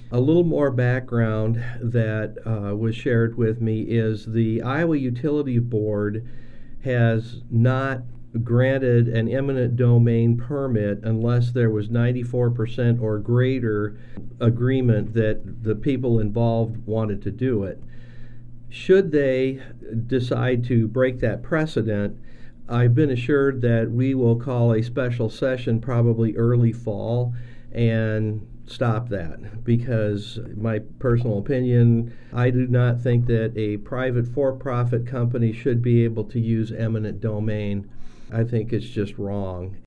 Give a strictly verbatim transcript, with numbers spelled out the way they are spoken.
A little more background that uh, was shared with me is the Iowa Utility Board has not granted an eminent domain permit unless there was ninety-four percent or greater agreement that the people involved wanted to do it. Should they decide to break that precedent, I've been assured that we will call a special session probably early fall and stop that, because my personal opinion, I do not think that a private for-profit company should be able to use eminent domain. I think it's just wrong.